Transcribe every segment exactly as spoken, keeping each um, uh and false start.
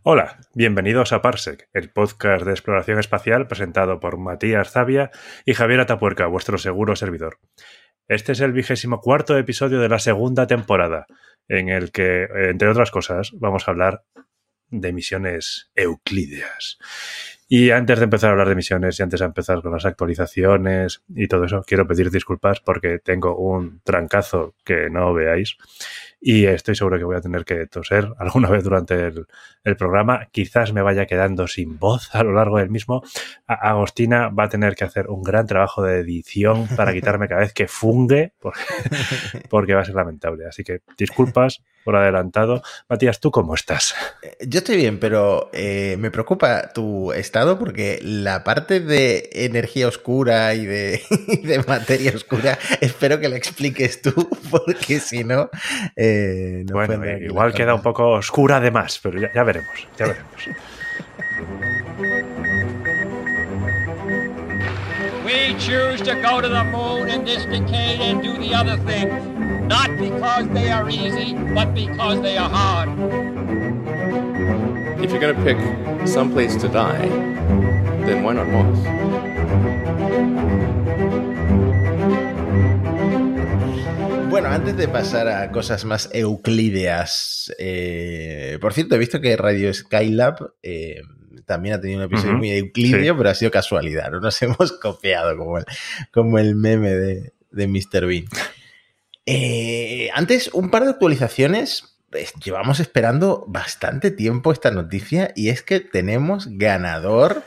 Hola, bienvenidos a Parsec, el podcast de exploración espacial presentado por Matías Zavia y Javier Atapuerca, vuestro seguro servidor. Este es el vigésimo cuarto episodio de la segunda temporada, en el que, entre otras cosas, vamos a hablar de misiones euclídeas. Y antes de empezar a hablar de misiones y antes de empezar con las actualizaciones y todo eso, quiero pedir disculpas porque tengo un trancazo que no veáis y estoy seguro que voy a tener que toser alguna vez durante el, el programa. Quizás me vaya quedando sin voz a lo largo del mismo. A- Agostina va a tener que hacer un gran trabajo de edición para quitarme cada vez que fungue porque, porque va a ser lamentable. Así que disculpas por adelantado. Matías, ¿tú cómo estás? Yo estoy bien, pero eh, me preocupa tu estado porque la parte de energía oscura y de, y de materia oscura espero que la expliques tú, porque si no... Eh, no bueno, igual queda un poco oscura de más, pero ya, ya veremos, ya veremos. We choose to go to the moon in this decade and do the other things, not because they are easy, but because they are hard. If you're going to pick some place to die, then why not Mars? Bueno, antes de pasar a cosas más euclídeas, eh, por cierto, he visto que Radio Skylab eh, también ha tenido un episodio uh-huh. muy euclídeo, sí. Pero ha sido casualidad, no nos hemos copiado como el, como el meme de, de míster Bean. Eh, antes, un par de actualizaciones. Pues, llevamos esperando bastante tiempo esta noticia y es que tenemos ganador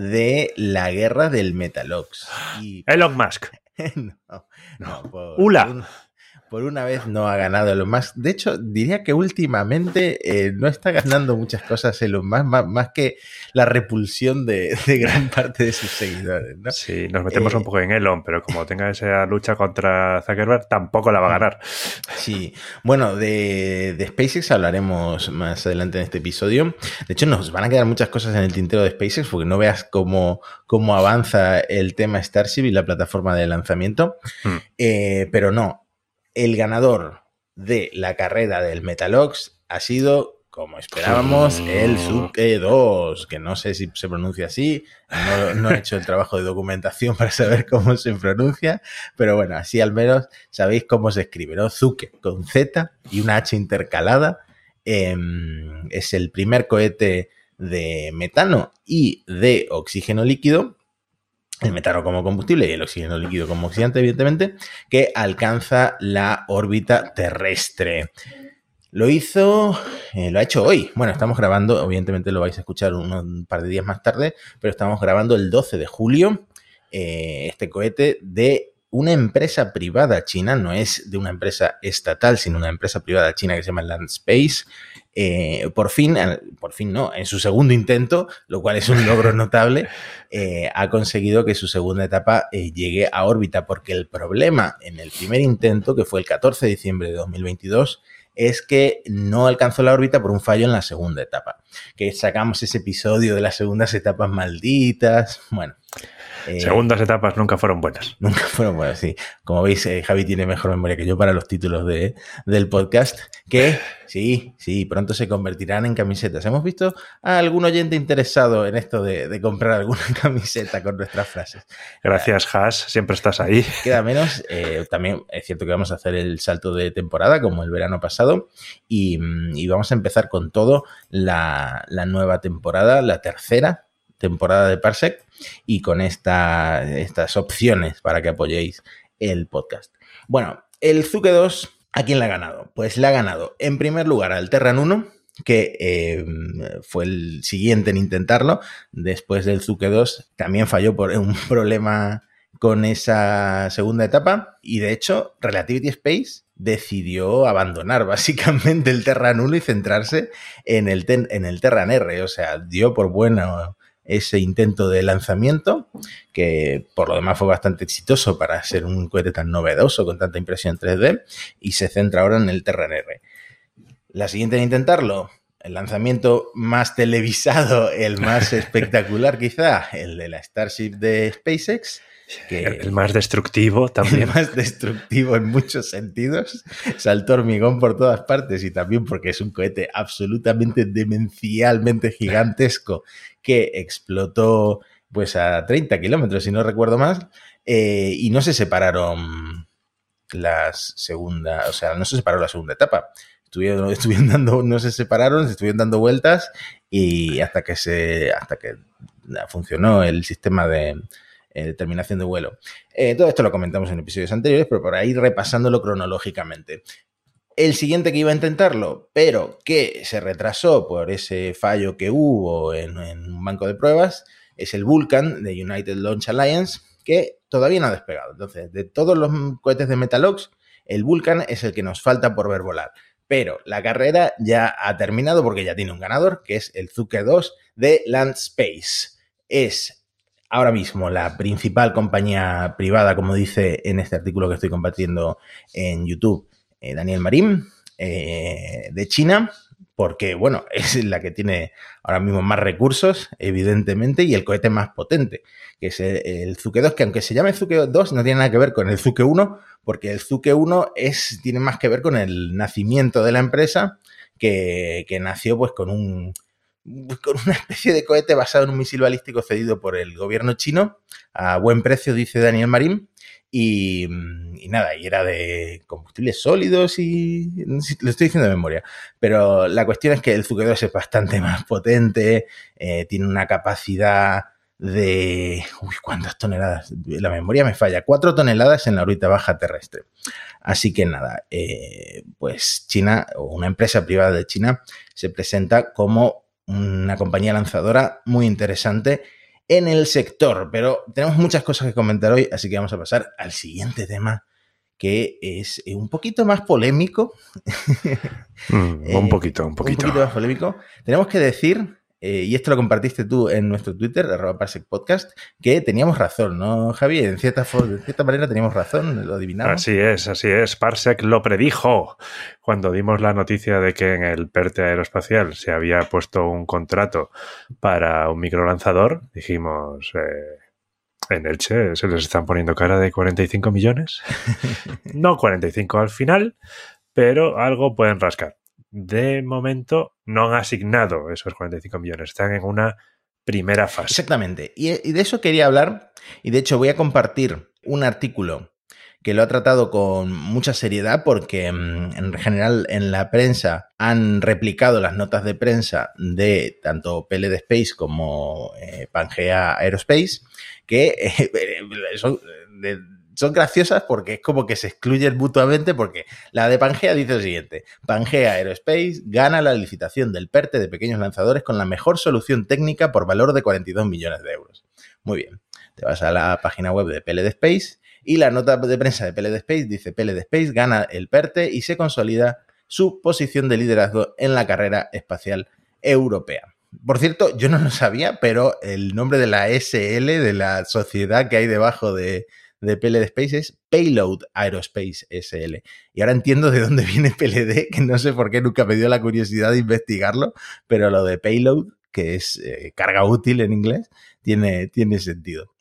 de la guerra del Metalox. Y... Elon Musk. no, no, no. Por, ¡Hula! Un... Por una vez no ha ganado Elon Musk. De hecho, diría que últimamente eh, no está ganando muchas cosas Elon Musk, más, más que la repulsión de, de gran parte de sus seguidores, ¿no? Sí, nos metemos eh, un poco en Elon, pero como tenga esa lucha contra Zuckerberg, tampoco la va a ganar. Sí. Bueno, de, de SpaceX hablaremos más adelante en este episodio. De hecho, nos van a quedar muchas cosas en el tintero de SpaceX porque no veas cómo, cómo avanza el tema Starship y la plataforma de lanzamiento. Hmm. Eh, pero no. El ganador de la carrera del Metalox ha sido, como esperábamos, el Zuke dos, que no sé si se pronuncia así, no, no he hecho el trabajo de documentación para saber cómo se pronuncia, pero bueno, así al menos sabéis cómo se escribe, ¿no? Zuke con Z y una H intercalada. Eh, es el primer cohete de metano y de oxígeno líquido, el metano como combustible y el oxígeno líquido como oxidante, evidentemente, que alcanza la órbita terrestre. Lo hizo, eh, lo ha hecho hoy. Bueno, estamos grabando, evidentemente lo vais a escuchar un, un par de días más tarde, pero estamos grabando el doce de julio. Eh, este cohete de una empresa privada china, no es de una empresa estatal, sino una empresa privada china que se llama Landspace. Eh, por fin, por fin no, en su segundo intento, lo cual es un logro notable, eh, ha conseguido que su segunda etapa eh, llegue a órbita, porque el problema en el primer intento, que fue el catorce de diciembre de dos mil veintidós, es que no alcanzó la órbita por un fallo en la segunda etapa, que sacamos ese episodio de las segundas etapas malditas, bueno... Eh, Segundas etapas nunca fueron buenas. Nunca fueron buenas, sí. Como veis, eh, Javi tiene mejor memoria que yo para los títulos de, del podcast, que sí, sí, pronto se convertirán en camisetas. Hemos visto a algún oyente interesado en esto de, de comprar alguna camiseta con nuestras frases. Gracias, Has, siempre estás ahí. Queda menos. Eh, también es cierto que vamos a hacer el salto de temporada, como el verano pasado, y, y vamos a empezar con todo la, la nueva temporada, la tercera temporada de Parsec, y con esta, estas opciones para que apoyéis el podcast. Bueno, el Zuke dos, ¿a quién le ha ganado? Pues le ha ganado, en primer lugar, al Terran uno, que eh, fue el siguiente en intentarlo. Después del Zuke dos también falló por un problema con esa segunda etapa, y de hecho Relativity Space decidió abandonar básicamente el Terran uno y centrarse en el, ten, en el Terran R, o sea, dio por bueno ese intento de lanzamiento, que por lo demás fue bastante exitoso para ser un cohete tan novedoso con tanta impresión tres D, y se centra ahora en el Terran R. La siguiente en intentarlo, el lanzamiento más televisado, el más espectacular quizá, el de la Starship de SpaceX. Que el más destructivo también. El más destructivo en muchos sentidos. Saltó hormigón por todas partes y también porque es un cohete absolutamente demencialmente gigantesco que explotó pues a treinta kilómetros, si no recuerdo más, eh, y no se separaron las segunda, o sea, no se separó la segunda etapa. Estuvieron, estuvieron dando, no se separaron, se estuvieron dando vueltas y hasta que se, hasta que funcionó el sistema de Eh, terminación de vuelo. Eh, todo esto lo comentamos en episodios anteriores, pero por ahí repasándolo cronológicamente. El siguiente que iba a intentarlo, pero que se retrasó por ese fallo que hubo en, en un banco de pruebas, es el Vulcan de United Launch Alliance, que todavía no ha despegado. Entonces, de todos los cohetes de Metalox, el Vulcan es el que nos falta por ver volar. Pero la carrera ya ha terminado porque ya tiene un ganador, que es el Zhuke dos de Landspace. Es ahora mismo la principal compañía privada, como dice en este artículo que estoy compartiendo en YouTube, eh, Daniel Marín, eh, de China, porque, bueno, es la que tiene ahora mismo más recursos, evidentemente, y el cohete más potente, que es el, el Zhuke dos, que aunque se llame Zhuke dos, no tiene nada que ver con el Zhuke uno, porque el Zhuke uno es, tiene más que ver con el nacimiento de la empresa, que, que nació pues con un... con una especie de cohete basado en un misil balístico cedido por el gobierno chino a buen precio, dice Daniel Marín, y, y nada, y era de combustibles sólidos y lo estoy diciendo de memoria, pero la cuestión es que el Zhuke dos es bastante más potente, eh, tiene una capacidad de... Uy, ¿cuántas toneladas? La memoria me falla. Cuatro toneladas en la órbita baja terrestre. Así que nada, eh, pues China, o una empresa privada de China, se presenta como una compañía lanzadora muy interesante en el sector, pero tenemos muchas cosas que comentar hoy, así que vamos a pasar al siguiente tema, que es un poquito más polémico. Mm, un poquito, un poquito. Un poquito más polémico. Tenemos que decir, eh, y esto lo compartiste tú en nuestro Twitter, arroba Parsec Podcast, que teníamos razón, ¿no, Javi? En cierta, de cierta manera teníamos razón, lo adivinamos. Así es, así es. Parsec lo predijo cuando dimos la noticia de que en el PERTE aeroespacial se había puesto un contrato para un microlanzador. Dijimos, eh, en Elche se les están poniendo cara de cuarenta y cinco millones. No cuarenta y cinco al final, pero algo pueden rascar. De momento no han asignado esos cuarenta y cinco millones, están en una primera fase. Exactamente, y, y de eso quería hablar, y de hecho voy a compartir un artículo que lo ha tratado con mucha seriedad porque en general en la prensa han replicado las notas de prensa de tanto P L D Space como eh, Pangea Aerospace, que eh, son... De, Son graciosas porque es como que se excluyen mutuamente, porque la de Pangea dice lo siguiente: Pangea Aerospace gana la licitación del PERTE de pequeños lanzadores con la mejor solución técnica por valor de cuarenta y dos millones de euros. Muy bien, te vas a la página web de P L D Space y la nota de prensa de P L D Space dice: P L D Space gana el PERTE y se consolida su posición de liderazgo en la carrera espacial europea. Por cierto, yo no lo sabía, pero el nombre de la S L, de la sociedad que hay debajo de... de P L D Space es Payload Aerospace S L. Y ahora entiendo de dónde viene P L D, que no sé por qué nunca me dio la curiosidad de investigarlo, pero lo de Payload, que es eh, carga útil en inglés, tiene, tiene sentido.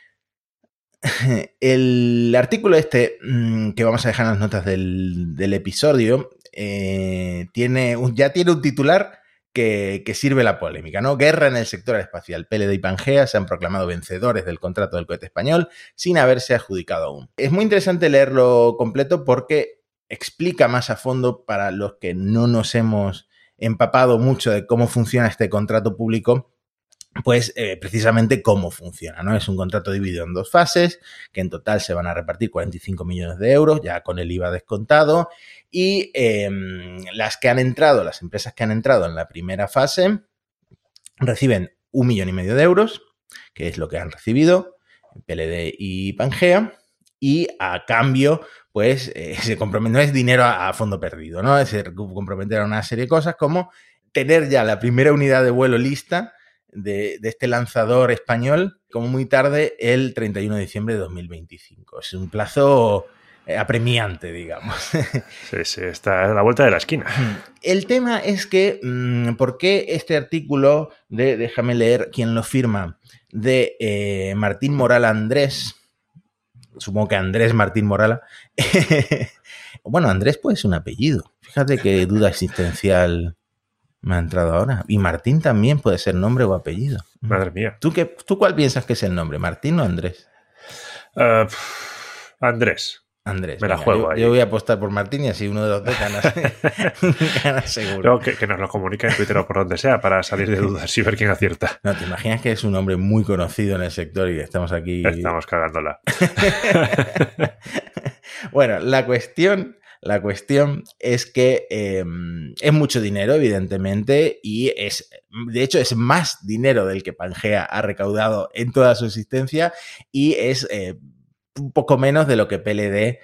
El artículo este, mmm, que vamos a dejar en las notas del, del episodio, eh, tiene un, ya tiene un titular Que, que sirve la polémica, ¿no? Guerra en el sector espacial. P L D y Pangea se han proclamado vencedores del contrato del cohete español sin haberse adjudicado aún. Es muy interesante leerlo completo porque explica más a fondo para los que no nos hemos empapado mucho de cómo funciona este contrato público, pues eh, precisamente cómo funciona, ¿no? Es un contrato dividido en dos fases, que en total se van a repartir cuarenta y cinco millones de euros, ya con el I V A descontado, y eh, las que han entrado, las empresas que han entrado en la primera fase, reciben un millón y medio de euros, que es lo que han recibido P L D y Pangea, y a cambio, pues, eh, se comprometen, no es dinero a, a fondo perdido, ¿no? Se comprometen a una serie de cosas como tener ya la primera unidad de vuelo lista De, de este lanzador español, como muy tarde, el treinta y uno de diciembre de dos mil veinticinco. Es un plazo apremiante, digamos. Sí, sí, está a la vuelta de la esquina. El tema es que, ¿por qué este artículo de, déjame leer quién lo firma, de eh, Martín Moral Andrés, supongo que Andrés Martín Morala, bueno, Andrés puede ser un apellido, fíjate qué duda existencial me ha entrado ahora, y Martín también puede ser nombre o apellido. Madre mía. ¿Tú, qué, ¿Tú cuál piensas que es el nombre, Martín o Andrés? Uh, Andrés. Andrés. Me la venga, juego yo, ahí. Yo voy a apostar por Martín y así uno de los dos gana, gana seguro. Luego que, que nos lo comunique en Twitter o por donde sea para salir de dudas y ver quién acierta. No, te imaginas que es un hombre muy conocido en el sector y estamos aquí... Estamos cagándola. Bueno, la cuestión... La cuestión es que eh, es mucho dinero, evidentemente, y es, de hecho, es más dinero del que Pangea ha recaudado en toda su existencia y es eh, un poco menos de lo que P L D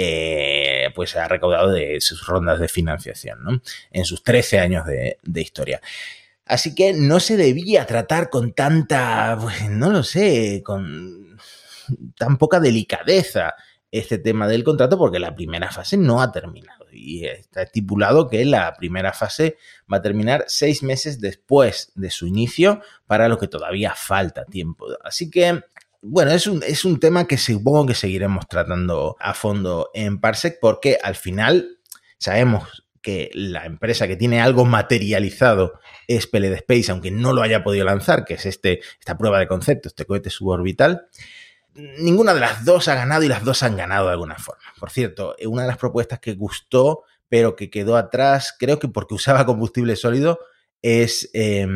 eh, pues ha recaudado de sus rondas de financiación, ¿no? En sus trece años de, de historia. Así que no se debía tratar con tanta, pues, no lo sé, con tan poca delicadeza este tema del contrato, porque la primera fase no ha terminado y está estipulado que la primera fase va a terminar seis meses después de su inicio, para lo que todavía falta tiempo. Así que, bueno, es un, es un tema que supongo que seguiremos tratando a fondo en Parsec, porque al final sabemos que la empresa que tiene algo materializado es P L D Space, aunque no lo haya podido lanzar, que es este, esta prueba de concepto, este cohete suborbital. Ninguna de las dos ha ganado y las dos han ganado de alguna forma. Por cierto, una de las propuestas que gustó, pero que quedó atrás, creo que porque usaba combustible sólido, es eh,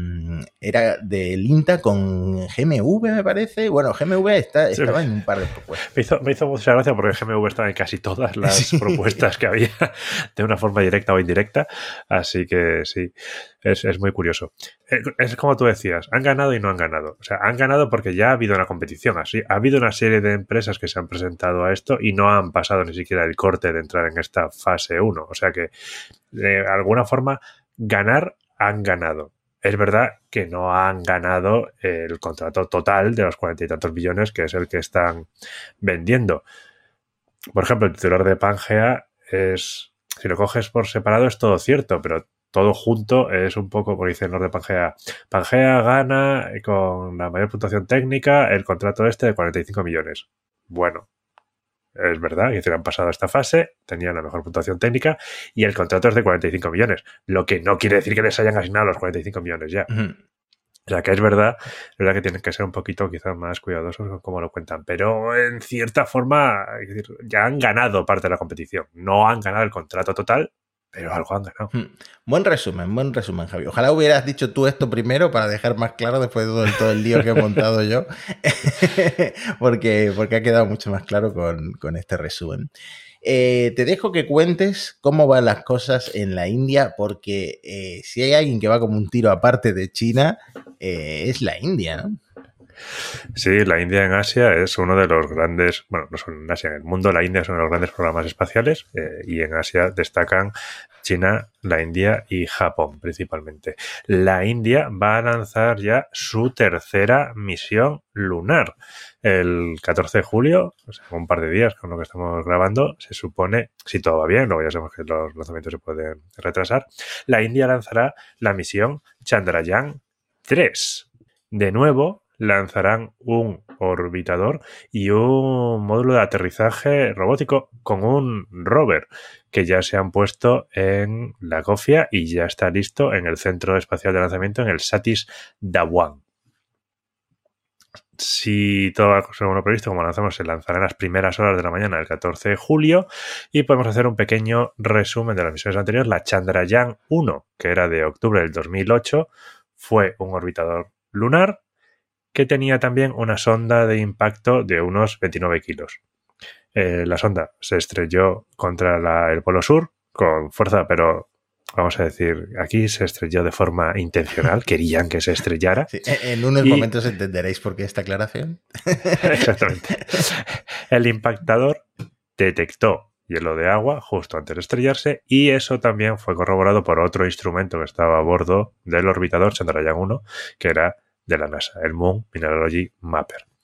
era del INTA con G M V, me parece. Bueno, G M V está, estaba sí. en un par de propuestas. Me hizo, me hizo mucha gracia porque G M V estaba en casi todas las sí. propuestas que había, de una forma directa o indirecta. Así que sí, es, es muy curioso. Es como tú decías, han ganado y no han ganado. O sea, han ganado porque ya ha habido una competición. Así, ha habido una serie de empresas que se han presentado a esto y no han pasado ni siquiera el corte de entrar en esta fase uno. O sea que, de alguna forma, ganar han ganado. Es verdad que no han ganado el contrato total de los cuarenta y tantos billones, que es el que están vendiendo. Por ejemplo, el titular de Pangea es, si lo coges por separado es todo cierto, pero todo junto es un poco, como dice el Lord de Pangea, Pangea gana con la mayor puntuación técnica el contrato este de cuarenta y cinco millones. Bueno, es verdad que han pasado esta fase, tenían la mejor puntuación técnica y el contrato es de cuarenta y cinco millones, lo que no quiere decir que les hayan asignado los cuarenta y cinco millones ya. Uh-huh. O sea que es verdad, es verdad que tienen que ser un poquito quizás más cuidadosos con cómo lo cuentan, pero en cierta forma es decir, ya han ganado parte de la competición, no han ganado el contrato total, pero algo han ganado. Hmm. Buen resumen, buen resumen, Javi. Ojalá hubieras dicho tú esto primero para dejar más claro después de todo el, todo el lío que he montado yo, porque, porque ha quedado mucho más claro con, con este resumen. Eh, te dejo que cuentes cómo van las cosas en la India, porque eh, si hay alguien que va como un tiro aparte de China, eh, es la India, ¿no? Sí, la India en Asia es uno de los grandes, bueno, no solo en Asia, en el mundo la India es uno de los grandes programas espaciales eh, y en Asia destacan China, la India y Japón principalmente. La India va a lanzar ya su tercera misión lunar. El catorce de julio, o sea, un par de días con lo que estamos grabando, se supone, si todo va bien, luego ya sabemos que los lanzamientos se pueden retrasar, la India lanzará la misión Chandrayaan tres. De nuevo, lanzarán un orbitador y un módulo de aterrizaje robótico con un rover que ya se han puesto en la Gofia y ya está listo en el Centro Espacial de Lanzamiento en el Satish Dhawan. Si todo va según lo previsto, como lanzamos, se lanzará en las primeras horas de la mañana del catorce de julio y podemos hacer un pequeño resumen de las misiones anteriores. La Chandrayaan uno, que era de octubre del dos mil ocho, fue un orbitador lunar que tenía también una sonda de impacto de unos veintinueve kilos. Eh, la sonda se estrelló contra la, el Polo Sur con fuerza, pero vamos a decir, aquí se estrelló de forma intencional, querían que se estrellara. Sí, en unos y, momentos entenderéis por qué esta aclaración. Exactamente. El impactador detectó hielo de agua justo antes de estrellarse y eso también fue corroborado por otro instrumento que estaba a bordo del orbitador Chandrayaan uno, que era de la NASA, el Moon Mineralogy Mapper.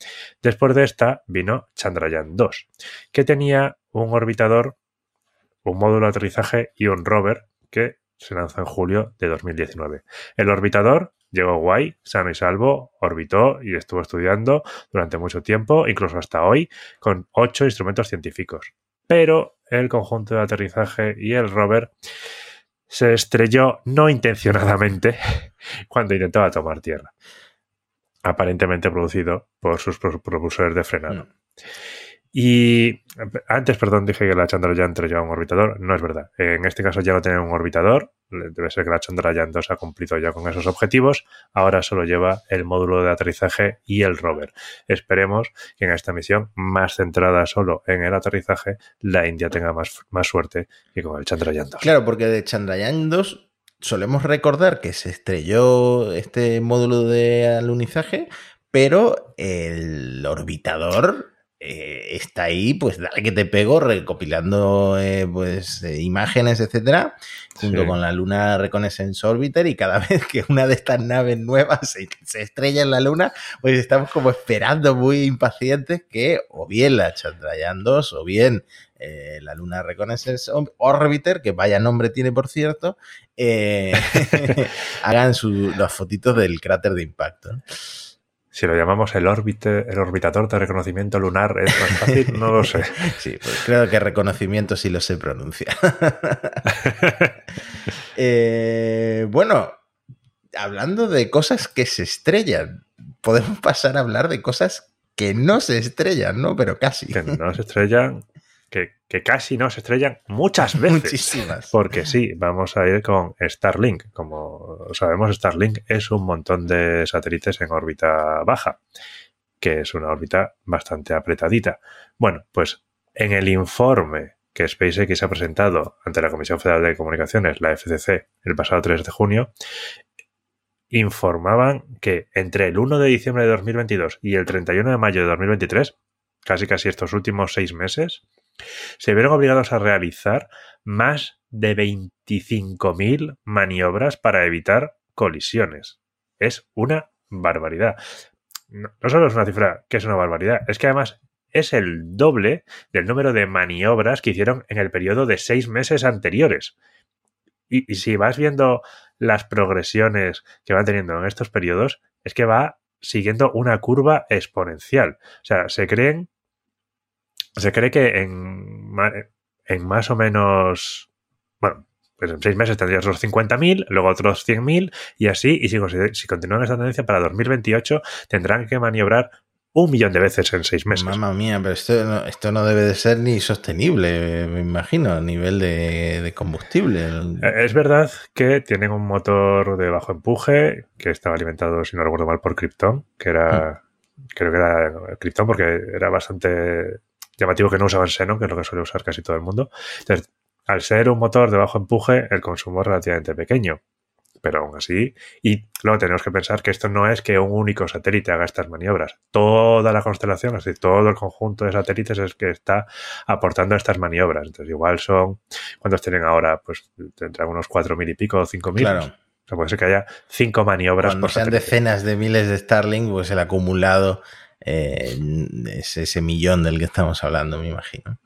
Después de esta vino Chandrayaan dos, que tenía un orbitador, un módulo de aterrizaje y un rover que se lanzó en julio de dos mil diecinueve. El orbitador llegó guay, sano y salvo, orbitó y estuvo estudiando durante mucho tiempo, incluso hasta hoy, con ocho instrumentos científicos. Pero el conjunto de aterrizaje y el rover se estrelló no intencionadamente cuando intentaba tomar tierra, aparentemente producido por sus propulsores de frenado. Mm. Y antes, perdón, dije que la Chandrayaan tres llevaba un orbitador. No es verdad. En este caso ya no tiene un orbitador. Debe ser que la Chandrayaan dos ha cumplido ya con esos objetivos. Ahora solo lleva el módulo de aterrizaje y el rover. Esperemos que en esta misión, más centrada solo en el aterrizaje, la India tenga más, más suerte que con el Chandrayaan dos. Claro, porque de Chandrayaan dos solemos recordar que se estrelló este módulo de alunizaje, pero el orbitador... Eh, está ahí, pues dale que te pego, recopilando eh, pues eh, imágenes, etcétera, junto sí. con la Lunar Reconnaissance Orbiter, y cada vez que una de estas naves nuevas se, se estrella en la Luna, pues estamos como esperando muy impacientes que o bien la Chandrayaan dos o bien eh, la Lunar Reconnaissance Orbiter, que vaya nombre tiene por cierto, eh, hagan su, las fotitos del cráter de impacto, ¿no? Si lo llamamos el, orbite, el orbitador de reconocimiento lunar, ¿es más fácil? No lo sé. Sí, pues creo que reconocimiento sí lo sé pronunciar. eh, bueno, hablando de cosas que se estrellan, podemos pasar a hablar de cosas que no se estrellan, ¿no? Pero casi. Que no se estrellan, que, que casi no se estrellan muchas veces. Muchísimas. Porque sí, vamos a ir con Starlink. Como sabemos, Starlink es un montón de satélites en órbita baja, que es una órbita bastante apretadita. Bueno, pues en el informe que SpaceX ha presentado ante la Comisión Federal de Comunicaciones, la F C C, el pasado tres de junio, informaban que entre el uno de diciembre de dos mil veintidós y el treinta y uno de mayo de dos mil veintitrés, casi casi estos últimos seis meses, se vieron obligados a realizar más de veinticinco mil maniobras para evitar colisiones. Es una barbaridad. No, no solo es una cifra que es una barbaridad, es que además es el doble del número de maniobras que hicieron en el periodo de seis meses anteriores. Y, y si vas viendo las progresiones que van teniendo en estos periodos, es que va siguiendo una curva exponencial. O sea, se creen Se cree que en, en más o menos, bueno, pues en seis meses tendrías los cincuenta mil, luego otros cien mil y así, y si, si continúan esta tendencia para dos mil veintiocho tendrán que maniobrar un millón de veces en seis meses. Mamma mía, pero esto no, esto no debe de ser ni sostenible, me imagino, a nivel de, de combustible. Es verdad que tienen un motor de bajo empuje que estaba alimentado, si no recuerdo mal, por Krypton, que era, hmm. creo que era Krypton porque era bastante llamativo que no usaban xenón, que es lo que suele usar casi todo el mundo. Entonces, al ser un motor de bajo empuje, el consumo es relativamente pequeño. Pero aún así, y luego tenemos que pensar que esto no es que un único satélite haga estas maniobras. Toda la constelación, es decir, todo el conjunto de satélites es que está aportando estas maniobras. Entonces, igual son, ¿cuántos tienen ahora? Pues tendrán unos cuatro mil y pico o cinco mil. Claro. O sea, puede ser que haya cinco maniobras Cuando por sean satélite. Decenas de miles de Starlink, pues el acumulado eh, es ese millón del que estamos hablando, me imagino.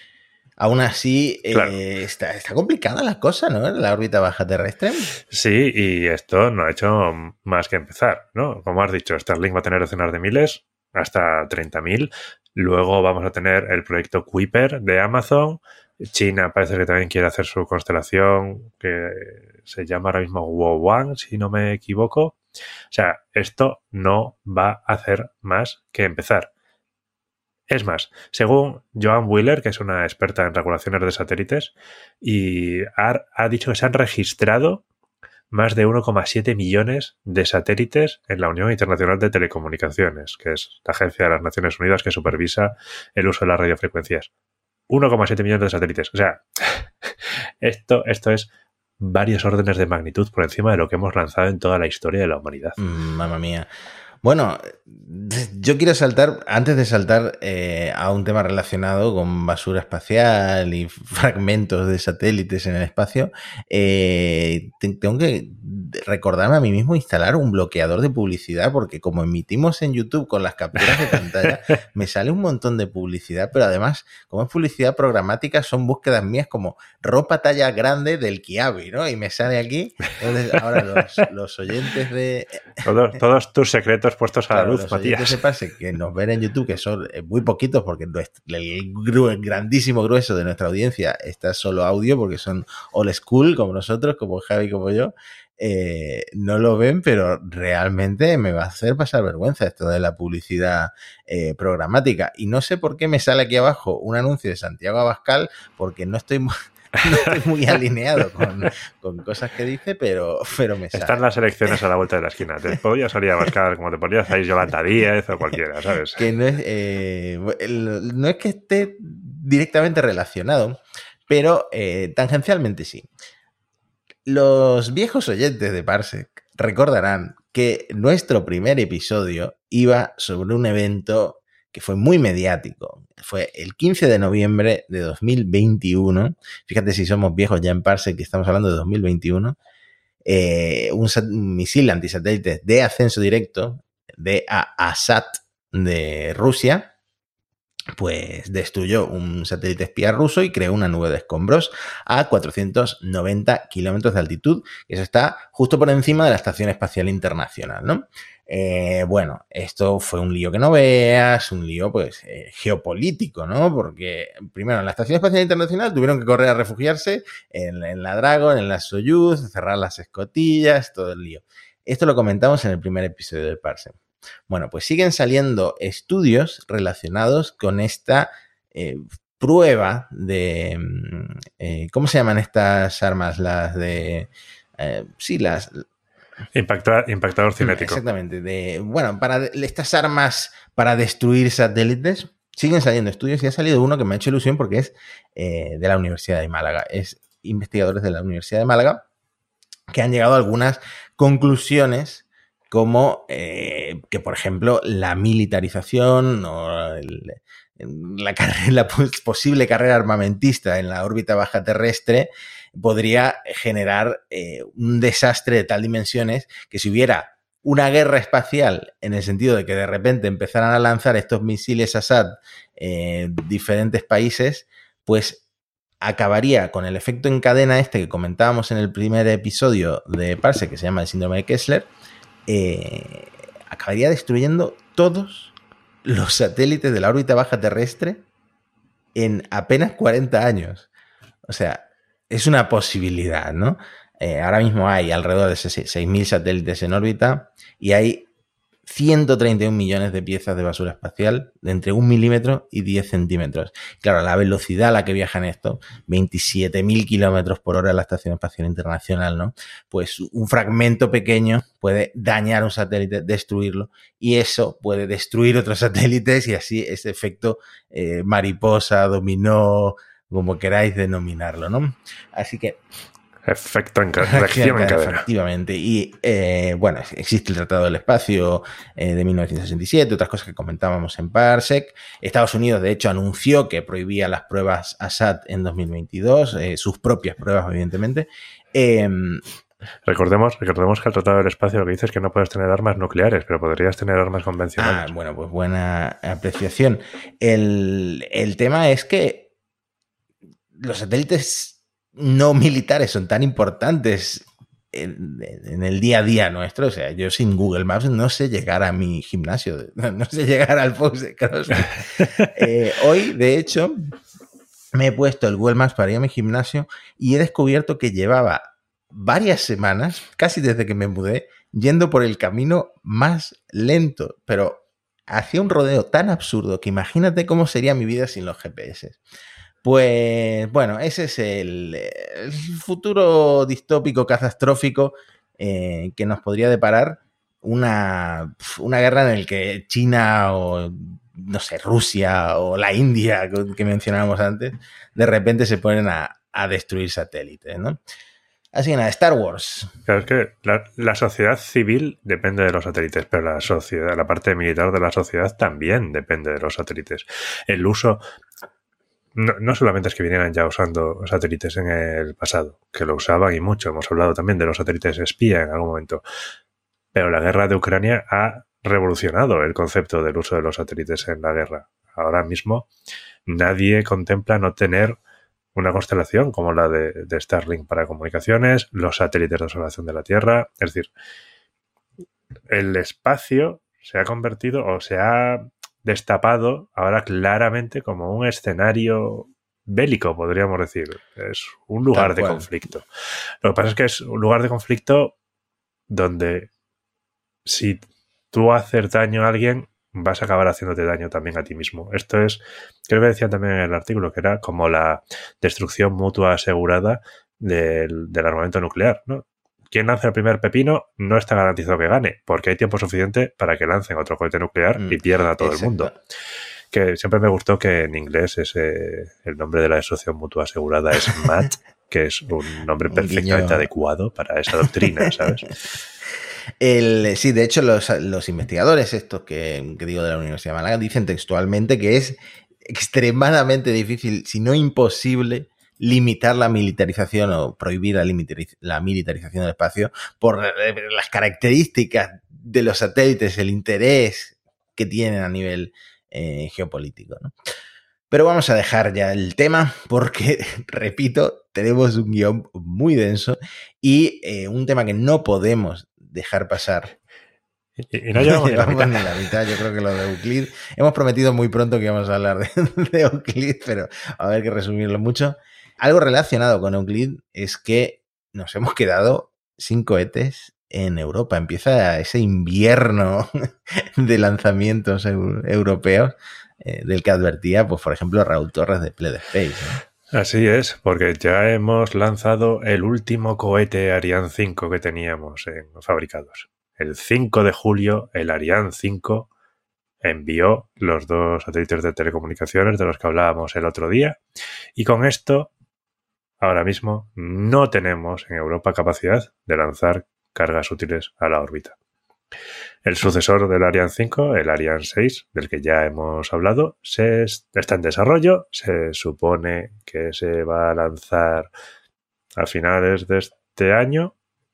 Aún así, claro. eh, está, está complicada la cosa, ¿no? La órbita baja terrestre. Sí, y esto no ha hecho más que empezar, ¿no? Como has dicho, Starlink va a tener decenas de miles, hasta treinta mil. Luego vamos a tener el proyecto Kuiper de Amazon. China parece que también quiere hacer su constelación, que se llama ahora mismo Wowan, si no me equivoco. O sea, esto no va a hacer más que empezar. Es más, según Joan Wheeler, que es una experta en regulaciones de satélites, y ha, ha dicho que se han registrado más de uno coma siete millones de satélites en la Unión Internacional de Telecomunicaciones, que es la agencia de las Naciones Unidas que supervisa el uso de las radiofrecuencias. uno coma siete millones de satélites. O sea, esto, esto es varios órdenes de magnitud por encima de lo que hemos lanzado en toda la historia de la humanidad. Mm, mamma mía. Bueno, yo quiero saltar, antes de saltar eh, a un tema relacionado con basura espacial y fragmentos de satélites en el espacio, eh, tengo que recordarme a mí mismo instalar un bloqueador de publicidad, porque como emitimos en YouTube con las capturas de pantalla, me sale un montón de publicidad, pero además, como es publicidad programática, son búsquedas mías como ropa talla grande del Kiabi, ¿no? Y me sale aquí. Entonces, ahora los, los oyentes de... Todos, todos tus secretos puestos a Claro, la luz, los Matías. oyentes sepas que nos ven en YouTube, que son muy poquitos, porque nuestro, el, gru, el grandísimo grueso de nuestra audiencia está solo audio, porque son old school como nosotros, como Javi, como yo. Eh, no lo ven, pero realmente me va a hacer pasar vergüenza esto de la publicidad eh, programática. Y no sé por qué me sale aquí abajo un anuncio de Santiago Abascal, porque no estoy... no estoy muy alineado con, con cosas que dice, pero, pero me sale. Están las elecciones a la vuelta de la esquina. Te podías salir a Abascal como te podías salir Yolanda Díaz o cualquiera, ¿sabes? Que no es, eh, el, no es que esté directamente relacionado, pero eh, tangencialmente sí. Los viejos oyentes de Parsec recordarán que nuestro primer episodio iba sobre un evento que fue muy mediático. Fue el quince de noviembre de dos mil veintiuno. Fíjate si somos viejos ya en Parsec, que estamos hablando de dos mil veintiuno. Eh, un, un misil antisatélite de ascenso directo de a ASAT de Rusia, pues destruyó un satélite espía ruso y creó una nube de escombros a cuatrocientos noventa kilómetros de altitud. Eso está justo por encima de la Estación Espacial Internacional, ¿no? Eh, bueno, esto fue un lío que no veas, un lío pues eh, geopolítico, ¿no? Porque primero en la Estación Espacial Internacional tuvieron que correr a refugiarse en, en la Dragon, en la Soyuz, cerrar las escotillas, todo el lío. Esto lo comentamos en el primer episodio del Parsec. Bueno, pues siguen saliendo estudios relacionados con esta eh, prueba de... Eh, ¿cómo se llaman estas armas? Las de... Eh, sí, las... Impactar, impactador cinético. Exactamente. De, bueno, para estas armas para destruir satélites, siguen saliendo estudios y ha salido uno que me ha hecho ilusión porque es eh, de la Universidad de Málaga. Es investigadores de la Universidad de Málaga que han llegado a algunas conclusiones como eh, que, por ejemplo, la militarización o el, la, carrera, la posible carrera armamentista en la órbita baja terrestre podría generar eh, un desastre de tal dimensiones que si hubiera una guerra espacial en el sentido de que de repente empezaran a lanzar estos misiles ASAT en eh, diferentes países, pues acabaría con el efecto en cadena este que comentábamos en el primer episodio de Parsec, que se llama el síndrome de Kessler. Eh, acabaría destruyendo todos los satélites de la órbita baja terrestre en apenas cuarenta años. O sea, es una posibilidad, ¿no? Eh, ahora mismo hay alrededor de seis mil satélites en órbita y hay ciento treinta y un millones de piezas de basura espacial de entre un milímetro y diez centímetros. Claro, la velocidad a la que viajan estos, veintisiete mil kilómetros por hora en la Estación Espacial Internacional, ¿no? Pues un fragmento pequeño puede dañar un satélite, destruirlo, y eso puede destruir otros satélites y así ese efecto eh, mariposa, dominó, como queráis denominarlo, ¿no? Así que efecto en cadena, reacción en cadena. Efectivamente. Y eh, bueno, existe el Tratado del Espacio eh, de mil novecientos sesenta y siete, otras cosas que comentábamos en Parsec. Estados Unidos, de hecho, anunció que prohibía las pruebas ASAT en dos mil veintidós, eh, sus propias pruebas, evidentemente. Eh, Recordemos, recordemos que el Tratado del Espacio lo que dice es que no puedes tener armas nucleares, pero podrías tener armas convencionales. Ah, bueno, pues buena apreciación. El, el tema es que los satélites no militares son tan importantes en, en el día a día nuestro. O sea, yo sin Google Maps no sé llegar a mi gimnasio, no sé llegar al post de CrossFit. eh, hoy, de hecho, me he puesto el Google Maps para ir a mi gimnasio y he descubierto que llevaba varias semanas, casi desde que me mudé, yendo por el camino más lento, pero hacía un rodeo tan absurdo que imagínate cómo sería mi vida sin los G P S. Pues bueno, ese es el, el futuro distópico catastrófico eh, que nos podría deparar una, una guerra en la que China o, no sé, Rusia o la India, que mencionábamos antes, de repente se ponen a, a destruir satélites, ¿no? Así que nada, Star Wars. Claro, es que la, la sociedad civil depende de los satélites, pero la sociedad, la parte militar de la sociedad también depende de los satélites. El uso, no, no solamente es que vinieran ya usando satélites en el pasado, que lo usaban y mucho, hemos hablado también de los satélites espía en algún momento, pero la guerra de Ucrania ha revolucionado el concepto del uso de los satélites en la guerra. Ahora mismo nadie contempla no tener una constelación como la de, de Starlink para comunicaciones, los satélites de observación de la Tierra. Es decir, el espacio se ha convertido o se ha destapado ahora claramente como un escenario bélico, podríamos decir. Es un lugar de conflicto. Lo que pasa es que es un lugar de conflicto donde si tú haces daño a alguien, vas a acabar haciéndote daño también a ti mismo. Esto es, creo que decían también en el artículo, que era como la destrucción mutua asegurada del, del armamento nuclear, ¿no? Quien lance el primer pepino no está garantizado que gane, porque hay tiempo suficiente para que lancen otro cohete nuclear mm, y pierda a todo exacto. el mundo. Que siempre me gustó que en inglés ese, el nombre de la destrucción mutua asegurada es M A T, que es un nombre perfectamente adecuado para esa doctrina, ¿sabes? El, sí, de hecho, los, los investigadores estos que, que digo de la Universidad de Málaga dicen textualmente que es extremadamente difícil, si no imposible, limitar la militarización o prohibir la, militariz- la militarización del espacio por las características de los satélites, el interés que tienen a nivel eh, geopolítico, ¿no? Pero vamos a dejar ya el tema porque, repito, tenemos un guión muy denso y eh, un tema que no podemos dejar pasar. Y, y no llevamos, llevamos ni, la ni la mitad, yo creo que lo de Euclid. Hemos prometido muy pronto que íbamos a hablar de, de Euclid, pero a ver que resumirlo mucho. Algo relacionado con Euclid es que nos hemos quedado sin cohetes en Europa. Empieza ese invierno de lanzamientos eu- europeos eh, del que advertía, pues por ejemplo, Raúl Torres de Play the Space, ¿no? Así es, porque ya hemos lanzado el último cohete Ariane cinco que teníamos en fabricados. El cinco de julio, el Ariane cinco envió los dos satélites de telecomunicaciones de los que hablábamos el otro día. Y con esto, ahora mismo, no tenemos en Europa capacidad de lanzar cargas útiles a la órbita. El sucesor del Ariane cinco, el Ariane seis, del que ya hemos hablado, se está en desarrollo. Se supone que se va a lanzar a finales de este año.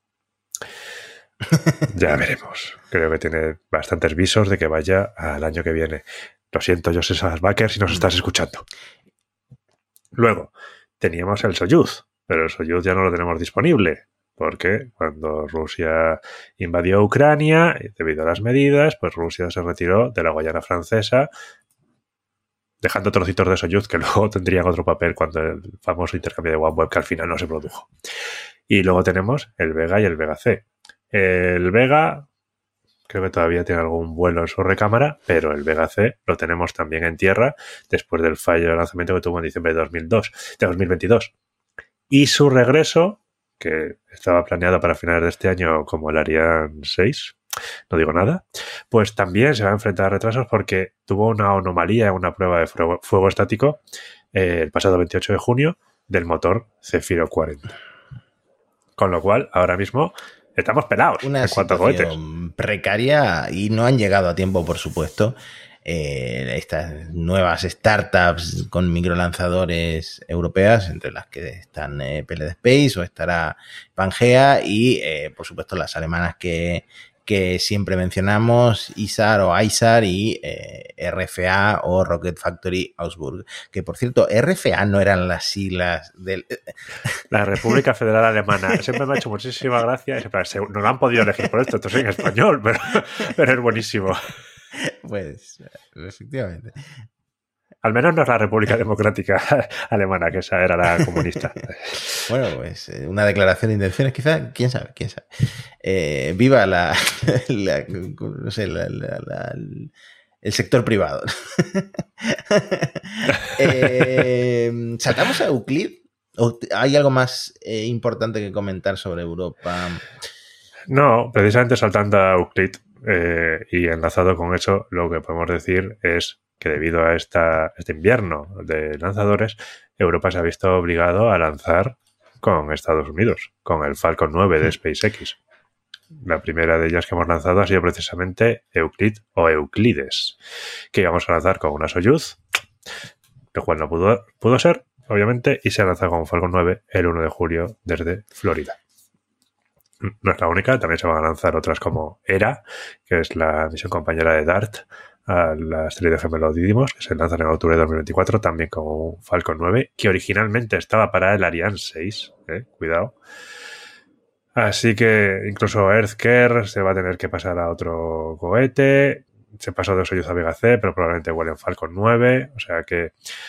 Ya veremos. Creo que tiene bastantes visos de que vaya al año que viene. Lo siento, Joseph Sasbacher, si nos estás escuchando. Luego, teníamos el Soyuz, pero el Soyuz ya no lo tenemos disponible. Porque cuando Rusia invadió Ucrania, debido a las medidas, pues Rusia se retiró de la Guayana Francesa, dejando trocitos de Soyuz que luego tendrían otro papel cuando el famoso intercambio de OneWeb, que al final no se produjo. Y luego tenemos el Vega y el Vega C. El Vega creo que todavía tiene algún vuelo en su recámara, pero el Vega C lo tenemos también en tierra después del fallo de lanzamiento que tuvo en diciembre de dos mil dos, de dos mil veintidós. Y su regreso, que estaba planeado para finales de este año como el Ariane seis, no digo nada, pues también se va a enfrentar a retrasos porque tuvo una anomalía en una prueba de fuego, fuego estático eh, el pasado veintiocho de junio del motor Zefiro cuarenta. Con lo cual, ahora mismo estamos pelados una en cuanto a cohetes. Precaria y no han llegado a tiempo, por supuesto. Eh, estas nuevas startups con microlanzadores europeas, entre las que están eh, P L D Space o estará Pangea y, eh, por supuesto, las alemanas que, que siempre mencionamos, I S A R o I S A R y eh, R F A o Rocket Factory Augsburg. Que, por cierto, R F A no eran las siglas del... La República Federal Alemana. Siempre me ha hecho muchísima gracia. No lo han podido elegir por esto, esto es en español, pero, pero es buenísimo. Pues, efectivamente. Al menos no es la República Democrática Alemana, que esa era la comunista. Bueno, pues una declaración de intenciones, quizá, quién sabe, quién sabe. Eh, viva la, la, no sé, la, la, la, el sector privado. eh, ¿Saltamos a Euclid? ¿O hay algo más eh, importante que comentar sobre Europa? No, precisamente saltando a Euclid. Eh, y enlazado con eso, lo que podemos decir es que debido a esta, este invierno de lanzadores, Europa se ha visto obligado a lanzar con Estados Unidos, con el Falcon nueve de SpaceX. La primera de ellas que hemos lanzado ha sido precisamente Euclid o Euclides, que íbamos a lanzar con una Soyuz, lo cual no pudo, pudo ser, obviamente, y se ha lanzado con Falcon nueve el uno de julio desde Florida. No es la única, también se van a lanzar otras como ERA, que es la misión compañera de DART a la estrella de gemelo Didymos, que se lanzan en octubre de dos mil veinticuatro, también con un Falcon nueve, que originalmente estaba para el Ariane seis, eh, cuidado. Así que incluso EarthCare se va a tener que pasar a otro cohete, se pasó de Soyuz a Vega C, pero probablemente vuele en Falcon nueve, o sea que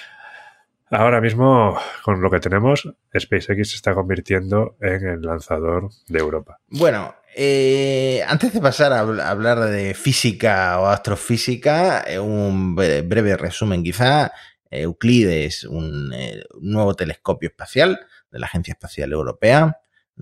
ahora mismo, con lo que tenemos, SpaceX se está convirtiendo en el lanzador de Europa. Bueno, eh, antes de pasar a hablar de física o astrofísica, eh, un breve resumen quizá. Euclides, un eh, nuevo telescopio espacial de la Agencia Espacial Europea,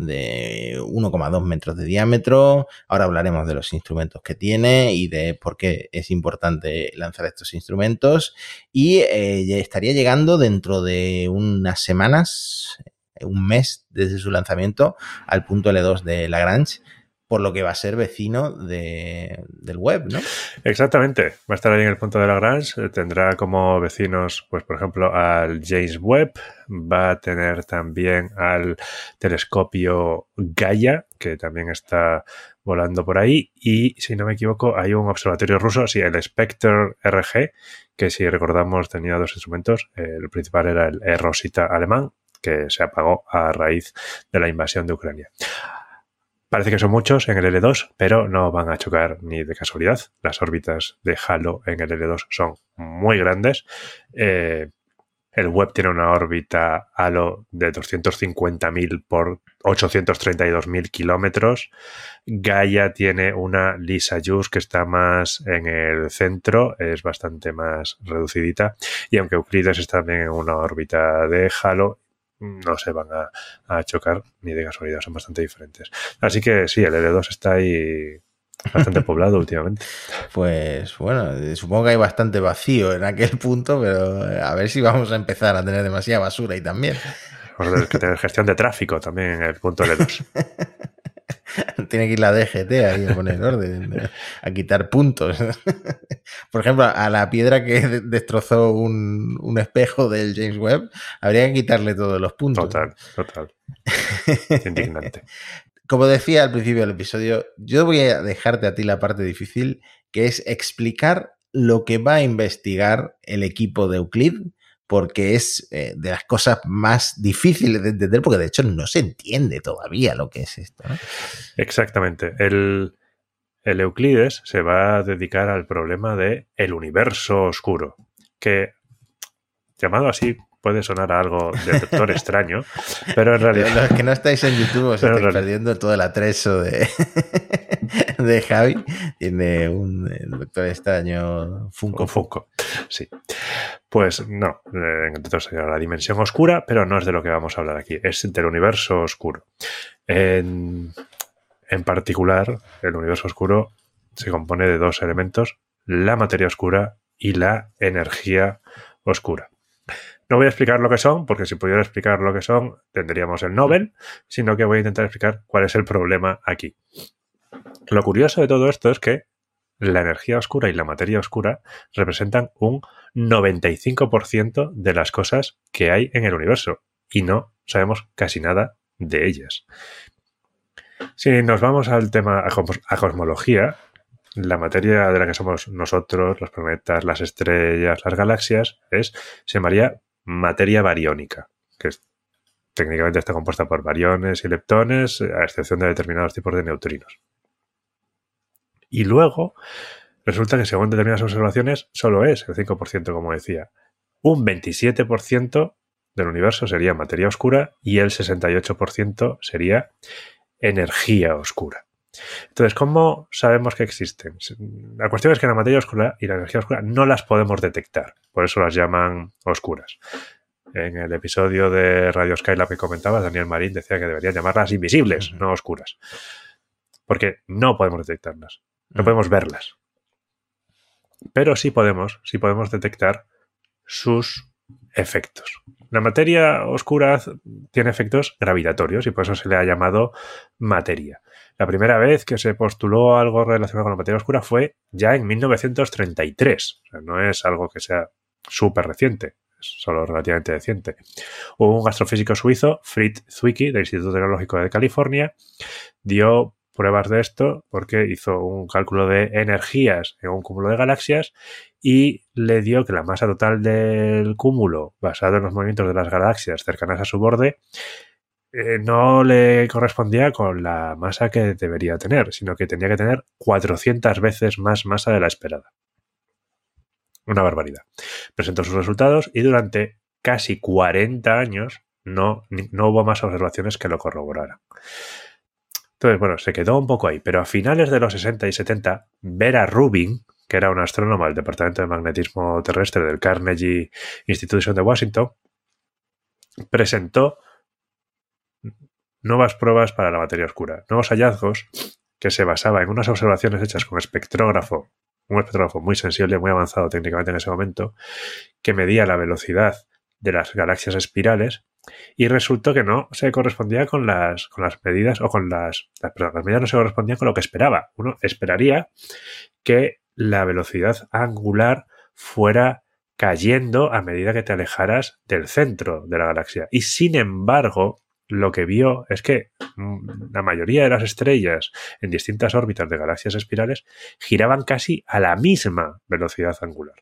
de uno coma dos metros de diámetro. Ahora hablaremos de los instrumentos que tiene y de por qué es importante lanzar estos instrumentos. Y eh, estaría llegando dentro de unas semanas, un mes desde su lanzamiento, al punto L dos de Lagrange, por lo que va a ser vecino de, del Webb, ¿no? Exactamente. Va a estar ahí en el punto de Lagrange. Tendrá como vecinos, pues por ejemplo, al James Webb. Va a tener también al telescopio Gaia, que también está volando por ahí. Y, si no me equivoco, hay un observatorio ruso, sí, el Spectre R G, que si recordamos tenía dos instrumentos. El principal era el E-Rosita alemán, que se apagó a raíz de la invasión de Ucrania. Parece que son muchos en el L dos, pero no van a chocar ni de casualidad. Las órbitas de Halo en el L dos son muy grandes. Eh, el Webb tiene una órbita Halo de doscientos cincuenta mil por ochocientos treinta y dos mil kilómetros. Gaia tiene una LISA-JUICE que está más en el centro, es bastante más reducidita. Y aunque Euclides está también en una órbita de Halo, no se van a, a chocar ni de casualidad, son bastante diferentes. Así que sí, el L dos está ahí bastante poblado últimamente. Pues bueno, supongo que hay bastante vacío en aquel punto, pero a ver si vamos a empezar a tener demasiada basura ahí también. Vamos a tener que tener gestión de tráfico también en el punto L dos. Tiene que ir la D G T ahí a poner orden, a quitar puntos. Por ejemplo, a la piedra que destrozó un, un espejo del James Webb, habría que quitarle todos los puntos. Total, total. Indignante. Como decía al principio del episodio, yo voy a dejarte a ti la parte difícil, que es explicar lo que va a investigar el equipo de Euclid, porque es eh, de las cosas más difíciles de entender, porque de hecho no se entiende todavía lo que es esto, ¿no? Exactamente. El, el Euclides se va a dedicar al problema de el universo oscuro, que, llamado así, puede sonar a algo de Doctor Extraño, pero en realidad... Los que no estáis en YouTube os estáis realidad... perdiendo todo el atrezo de, de Javi. Tiene un Doctor Extraño Funko. Un Funko, sí. Pues no, en Doctor Extraño la dimensión oscura, pero no es de lo que vamos a hablar aquí, es del universo oscuro. En, en particular, el universo oscuro se compone de dos elementos, la materia oscura y la energía oscura. No voy a explicar lo que son, porque si pudiera explicar lo que son, tendríamos el Nobel, sino que voy a intentar explicar cuál es el problema aquí. Lo curioso de todo esto es que la energía oscura y la materia oscura representan un noventa y cinco por ciento de las cosas que hay en el universo y no sabemos casi nada de ellas. Si nos vamos al tema a, cos- a cosmología, la materia de la que somos nosotros, los planetas, las estrellas, las galaxias, es, se llamaría materia bariónica, que es, técnicamente está compuesta por bariones y leptones, a excepción de determinados tipos de neutrinos. Y luego resulta que según determinadas observaciones solo es el cinco por ciento, como decía. Un veintisiete por ciento del universo sería materia oscura y el sesenta y ocho por ciento sería energía oscura. Entonces, ¿cómo sabemos que existen? La cuestión es que la materia oscura y la energía oscura no las podemos detectar, por eso las llaman oscuras. En el episodio de Radio Skylab que comentaba, Daniel Marín decía que deberían llamarlas invisibles, uh-huh. no oscuras, porque no podemos detectarlas, no uh-huh. podemos verlas. Pero sí podemos, sí podemos detectar sus efectos. La materia oscura tiene efectos gravitatorios y por eso se le ha llamado materia. La primera vez que se postuló algo relacionado con la materia oscura fue ya en mil novecientos treinta y tres. O sea, no es algo que sea súper reciente, es solo relativamente reciente. Hubo un astrofísico suizo, Fritz Zwicky, del Instituto Tecnológico de California, dio pruebas de esto porque hizo un cálculo de energías en un cúmulo de galaxias y le dio que la masa total del cúmulo, basado en los movimientos de las galaxias cercanas a su borde, eh, no le correspondía con la masa que debería tener, sino que tenía que tener cuatrocientas veces más masa de la esperada. Una barbaridad. Presentó sus resultados y durante casi cuarenta años no, no hubo más observaciones que lo corroboraran. Entonces, bueno, se quedó un poco ahí, pero a finales de los sesenta y setenta, Vera Rubin, que era una astrónoma del Departamento de Magnetismo Terrestre del Carnegie Institution de Washington, presentó nuevas pruebas para la materia oscura, nuevos hallazgos que se basaban en unas observaciones hechas con espectrógrafo, un espectrógrafo muy sensible, muy avanzado técnicamente en ese momento, que medía la velocidad de las galaxias espirales. Y resultó que no se correspondía con las, con las medidas, o con las, las, perdón, las medidas no se correspondían con lo que esperaba. Uno esperaría que la velocidad angular fuera cayendo a medida que te alejaras del centro de la galaxia. Y sin embargo, lo que vio es que la mayoría de las estrellas en distintas órbitas de galaxias espirales giraban casi a la misma velocidad angular.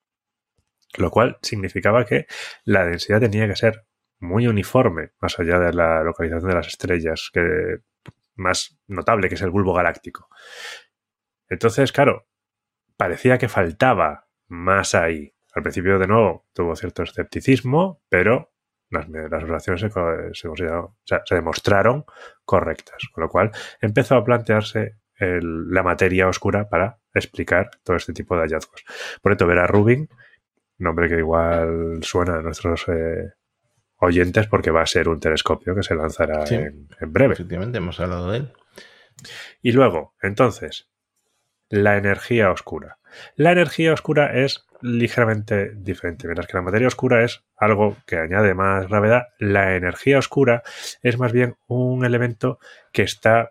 Lo cual significaba que la densidad tenía que ser muy uniforme, más allá de la localización de las estrellas, que más notable, que es el bulbo galáctico. Entonces, claro, parecía que faltaba más ahí. Al principio, de nuevo, tuvo cierto escepticismo, pero las, las observaciones se, se, o sea, se demostraron correctas, con lo cual empezó a plantearse el, la materia oscura para explicar todo este tipo de hallazgos. Por esto, Vera Rubin, nombre que igual suena a nuestros eh, oyentes porque va a ser un telescopio que se lanzará sí, en, en breve. Efectivamente, hemos hablado de él. Y luego, entonces, la energía oscura. La energía oscura es ligeramente diferente. Mientras que la materia oscura es algo que añade más gravedad, la energía oscura es más bien un elemento que está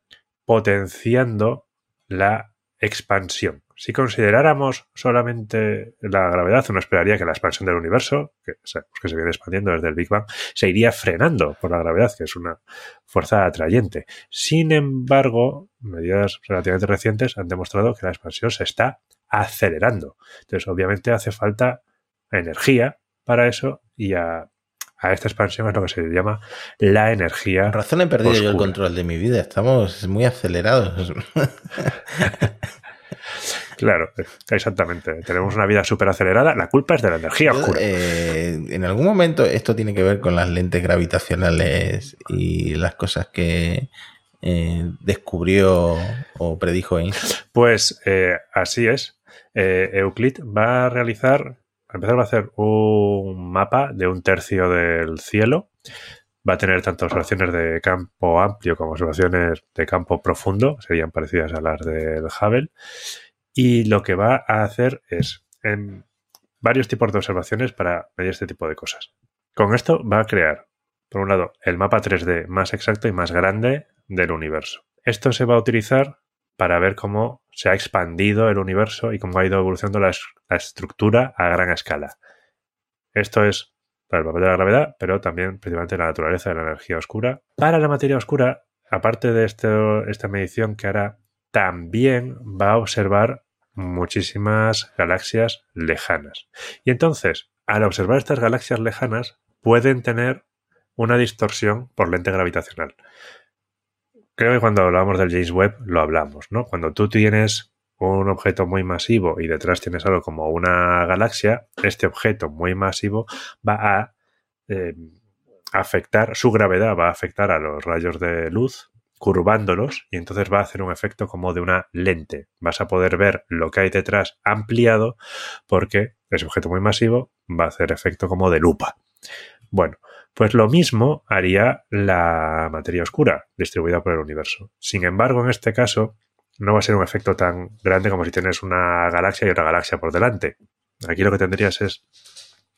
potenciando la expansión. Si consideráramos solamente la gravedad, uno esperaría que la expansión del universo, que sabemos que se viene expandiendo desde el Big Bang, se iría frenando por la gravedad, que es una fuerza atrayente. Sin embargo, medidas relativamente recientes han demostrado que la expansión se está acelerando. Entonces, obviamente, hace falta energía para eso y a, a esta expansión es lo que se llama la energía Por razón he perdido oscura. Yo el control de mi vida. Estamos muy acelerados. Claro, exactamente. Tenemos una vida súper acelerada. La culpa es de la energía Yo, oscura. Eh, en algún momento esto tiene que ver con las lentes gravitacionales y las cosas que eh, descubrió o predijo Einstein. Pues eh, así es. Eh, Euclid va a realizar, a empezar va a hacer un mapa de un tercio del cielo. Va a tener tanto observaciones de campo amplio como observaciones de campo profundo, serían parecidas a las del Hubble. Y lo que va a hacer es en varios tipos de observaciones para medir este tipo de cosas. Con esto va a crear, por un lado, el mapa tres D más exacto y más grande del universo. Esto se va a utilizar para ver cómo se ha expandido el universo y cómo ha ido evolucionando la, la estructura a gran escala. Esto es para el papel de la gravedad, pero también principalmente la naturaleza de la energía oscura. Para la materia oscura, aparte de esto, esta medición que hará, también va a observar muchísimas galaxias lejanas. Y entonces, al observar estas galaxias lejanas, pueden tener una distorsión por lente gravitacional. Creo que cuando hablábamos del James Webb lo hablamos, ¿no? Cuando tú tienes un objeto muy masivo y detrás tienes algo como una galaxia, este objeto muy masivo va a eh, afectar, su gravedad va a afectar a los rayos de luz, curvándolos, y entonces va a hacer un efecto como de una lente. Vas a poder ver lo que hay detrás ampliado porque ese objeto muy masivo va a hacer efecto como de lupa. Bueno, pues lo mismo haría la materia oscura distribuida por el universo. Sin embargo, en este caso, no va a ser un efecto tan grande como si tienes una galaxia y otra galaxia por delante. Aquí lo que tendrías es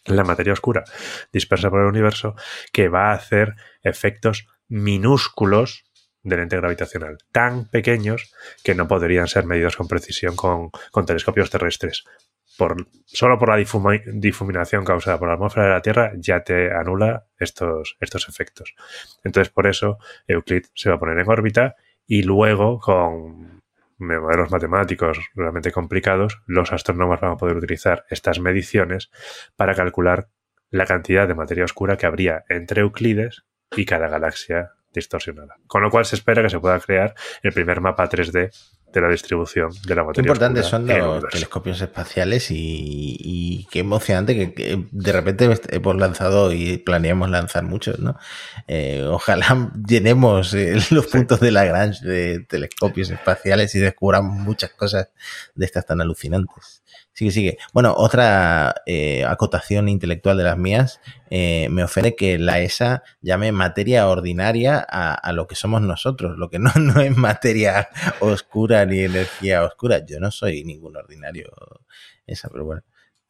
la materia oscura dispersa por el universo, que va a hacer efectos minúsculos del ente gravitacional, tan pequeños que no podrían ser medidos con precisión con, con telescopios terrestres. Por, solo por la difumi- difuminación causada por la atmósfera de la Tierra ya te anula estos, estos efectos. Entonces, por eso, Euclid se va a poner en órbita y luego, con modelos matemáticos realmente complicados, los astrónomos van a poder utilizar estas mediciones para calcular la cantidad de materia oscura que habría entre Euclides y cada galaxia distorsionada. Con lo cual se espera que se pueda crear el primer mapa tres D de la distribución de la materia oscura. Qué importantes son los telescopios espaciales y, y qué emocionante que, que de repente hemos lanzado y planeamos lanzar muchos, ¿no? Eh, ojalá llenemos eh, los sí. puntos de Lagrange de telescopios espaciales y descubramos muchas cosas de estas tan alucinantes. Sigue, sigue. Bueno, otra eh, acotación intelectual de las mías, eh, me ofende que la E S A llame materia ordinaria a, a lo que somos nosotros, lo que no, no es materia oscura ni energía oscura. Yo no soy ningún ordinario E S A, pero bueno.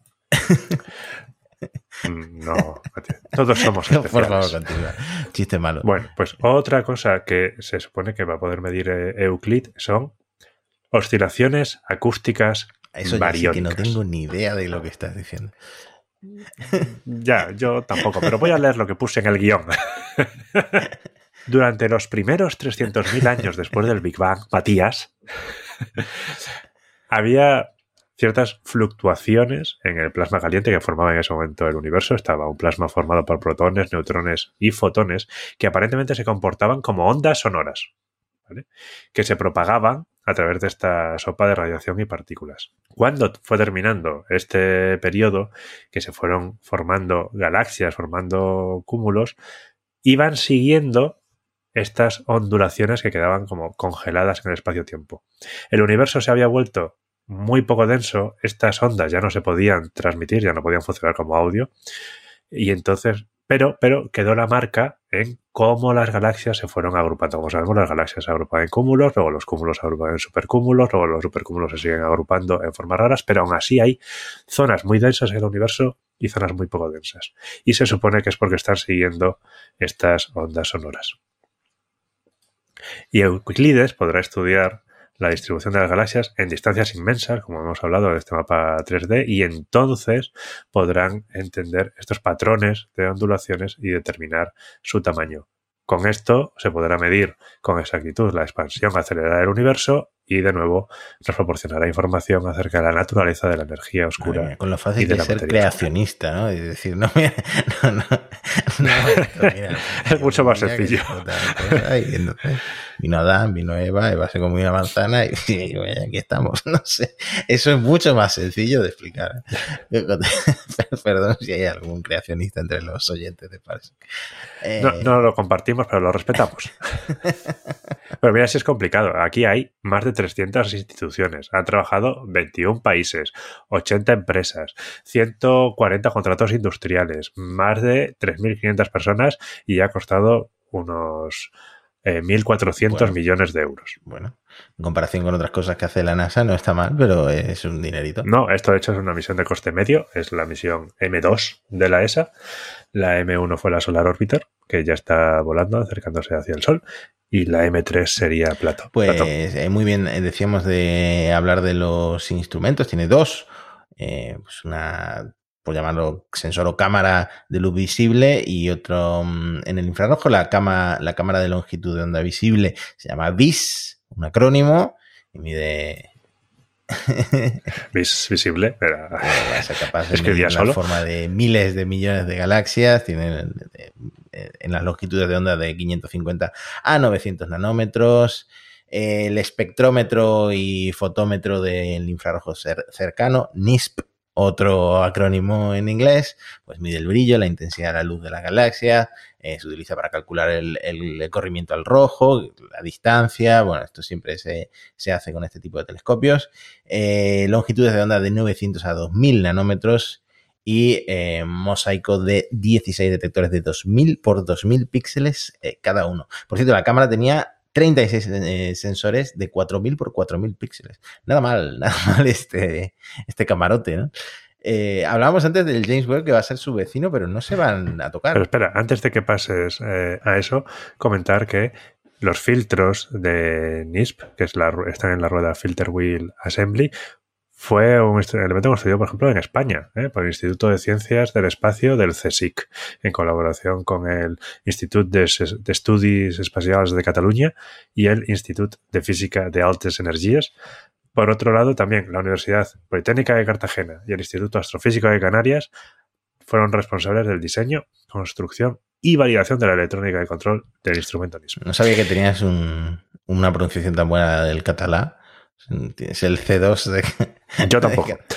No, todos somos especiales. Por favor, continúa. Chiste malo. Bueno, pues otra cosa que se supone que va a poder medir Euclid son oscilaciones acústicas Eso ya sí que no tengo ni idea de lo que estás diciendo. Ya, yo tampoco, pero voy a leer lo que puse en el guión. Durante los primeros trescientos mil años después del Big Bang, Matías, había ciertas fluctuaciones en el plasma caliente que formaba en ese momento el universo. Estaba un plasma formado por protones, neutrones y fotones que aparentemente se comportaban como ondas sonoras, ¿vale? Que se propagaban a través de esta sopa de radiación y partículas. Cuando fue terminando este periodo, que se fueron formando galaxias, formando cúmulos, iban siguiendo estas ondulaciones que quedaban como congeladas en el espacio-tiempo. El universo se había vuelto muy poco denso, estas ondas ya no se podían transmitir, ya no podían funcionar como audio, y entonces, pero, pero quedó la marca en cómo las galaxias se fueron agrupando. Como sabemos, las galaxias se agrupan en cúmulos, luego los cúmulos se agrupan en supercúmulos, luego los supercúmulos se siguen agrupando en formas raras, pero aún así hay zonas muy densas en el universo y zonas muy poco densas. Y se supone que es porque están siguiendo estas ondas sonoras. Y Euclides podrá estudiar la distribución de las galaxias en distancias inmensas, como hemos hablado de este mapa tres D, y entonces podrán entender estos patrones de ondulaciones y determinar su tamaño. Con esto se podrá medir con exactitud la expansión acelerada del universo y, de nuevo, nos proporcionará información acerca de la naturaleza de la energía oscura. Madre mía, con lo fácil y de que es ser creacionista, ¿no? Es decir, no, mira, no, no, no esto, mira, es mucho más sencillo. Y entonces vino Adán, vino Eva, Eva se comió una manzana y, y bueno, aquí estamos. No sé, eso es mucho más sencillo de explicar. Perdón si hay algún creacionista entre los oyentes de Parsec. Eh... No, no lo compartimos, pero lo respetamos. Pero mira si es complicado. Aquí hay más de trescientas instituciones. Han trabajado veintiún países, ochenta empresas, ciento cuarenta contratos industriales, más de tres mil quinientas personas y ha costado unos eh, mil cuatrocientos bueno, millones de euros. Bueno, en comparación con otras cosas que hace la NASA no está mal, pero es un dinerito. No, esto de hecho es una misión de coste medio. Es la misión eme dos de la E S A. La eme uno fue la Solar Orbiter, que ya está volando, acercándose hacia el Sol. Y la eme tres sería Plato. Pues Plato. Eh, muy bien, decíamos de hablar de los instrumentos. Tiene dos. Eh, pues una, por llamarlo, sensor o cámara de luz visible y otro en el infrarrojo. La, cama, la cámara de longitud de onda visible se llama V I S, un acrónimo, y mide... Vis, visible, pero va a ser capaz de medir la forma de miles de millones de galaxias. Tiene en las longitudes de onda de quinientos cincuenta a novecientos nanómetros. El espectrómetro y fotómetro del infrarrojo cercano, N I S P, otro acrónimo en inglés, pues mide el brillo, la intensidad de la luz de la galaxia, eh, se utiliza para calcular el, el, el corrimiento al rojo, la distancia. Bueno, esto siempre se, se hace con este tipo de telescopios. Eh, longitudes de onda de novecientos a dos mil nanómetros y eh, mosaico de dieciséis detectores de dos mil por dos mil píxeles eh, cada uno. Por cierto, la cámara tenía treinta y seis eh, sensores de cuatro mil por cuatro mil píxeles. Nada mal, nada mal este, este camarote, ¿no? Eh, hablábamos antes del James Webb que va a ser su vecino, pero no se van a tocar. Pero espera, antes de que pases eh, a eso, comentar que los filtros de N I S P, que es la, están en la rueda Filter Wheel Assembly, fue un elemento construido, por ejemplo, en España, ¿eh? por el Instituto de Ciencias del Espacio del CSIC, en colaboración con el Institut de, de Estudis Espacials de Cataluña y el Institut de Física de Altes Energías. Por otro lado, también la Universidad Politécnica de Cartagena y el Instituto Astrofísico de Canarias fueron responsables del diseño, construcción y validación de la electrónica de control del instrumento N I S P. No sabía que tenías un, una pronunciación tan buena del catalán. Es el C dos de... Yo tampoco. De...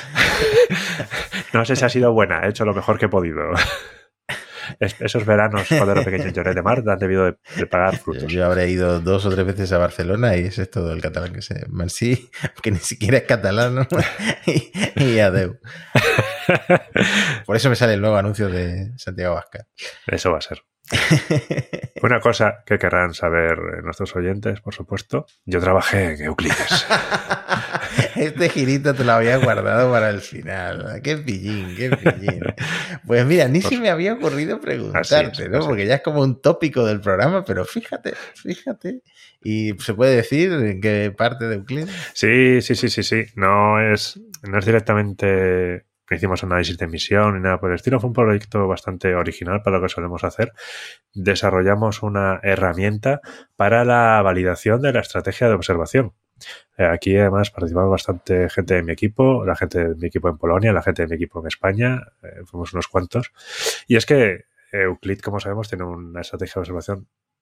No sé si ha sido buena, he hecho lo mejor que he podido. Esos veranos cuando era pequeño en Lloret de Mar han debido de, de pagar frutos. Yo, yo habré ido dos o tres veces a Barcelona y ese es todo el catalán que sé. Merci, que ni siquiera es catalán, ¿no? y, y adeu. Por eso me sale el nuevo anuncio de Santiago Abascal. Eso va a ser. Una cosa que querrán saber nuestros oyentes, por supuesto, yo trabajé en Euclides. Este girito te lo había guardado para el final. Qué pillín, qué pillín. Pues mira, ni pues, se me había ocurrido preguntarte, es, ¿no? Porque ya es como un tópico del programa, pero fíjate, fíjate. ¿Y se puede decir en qué parte de Euclides? Sí, sí, sí, sí, sí. No es, no es directamente... No hicimos análisis de emisión ni nada por el estilo. Fue un proyecto bastante original para lo que solemos hacer. Desarrollamos una herramienta para la validación de la estrategia de observación. Aquí además participamos bastante gente de mi equipo, la gente de mi equipo en Polonia, la gente de mi equipo en España, eh, fuimos unos cuantos. Y es que Euclid, como sabemos, tiene una estrategia de observación.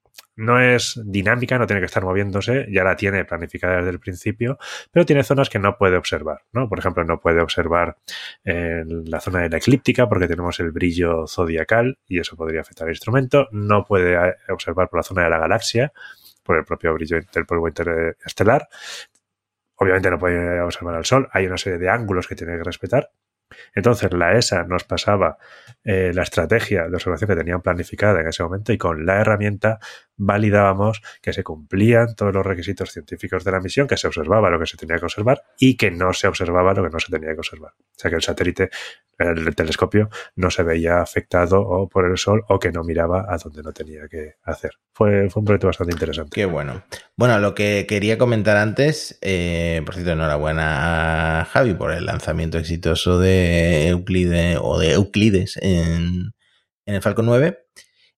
No es dinámica, no tiene que estar moviéndose, ya la tiene planificada desde el principio, pero tiene zonas que no puede observar, ¿no? Por ejemplo, no puede observar en la zona de la eclíptica porque tenemos el brillo zodiacal y eso podría afectar al instrumento. No puede observar por la zona de la galaxia por el propio brillo del polvo interestelar. Obviamente no puede observar al Sol. Hay una serie de ángulos que tiene que respetar. Entonces la E S A nos pasaba eh, la estrategia de observación que tenían planificada en ese momento y con la herramienta validábamos que se cumplían todos los requisitos científicos de la misión, que se observaba lo que se tenía que observar y que no se observaba lo que no se tenía que observar. O sea que el satélite, el telescopio, no se veía afectado o por el Sol o que no miraba a donde no tenía que hacer. Fue, fue un proyecto bastante interesante. Qué bueno. Bueno, lo que quería comentar antes, eh, por cierto, enhorabuena a Javi por el lanzamiento exitoso de Euclides o de Euclides en, en el Falcon nueve.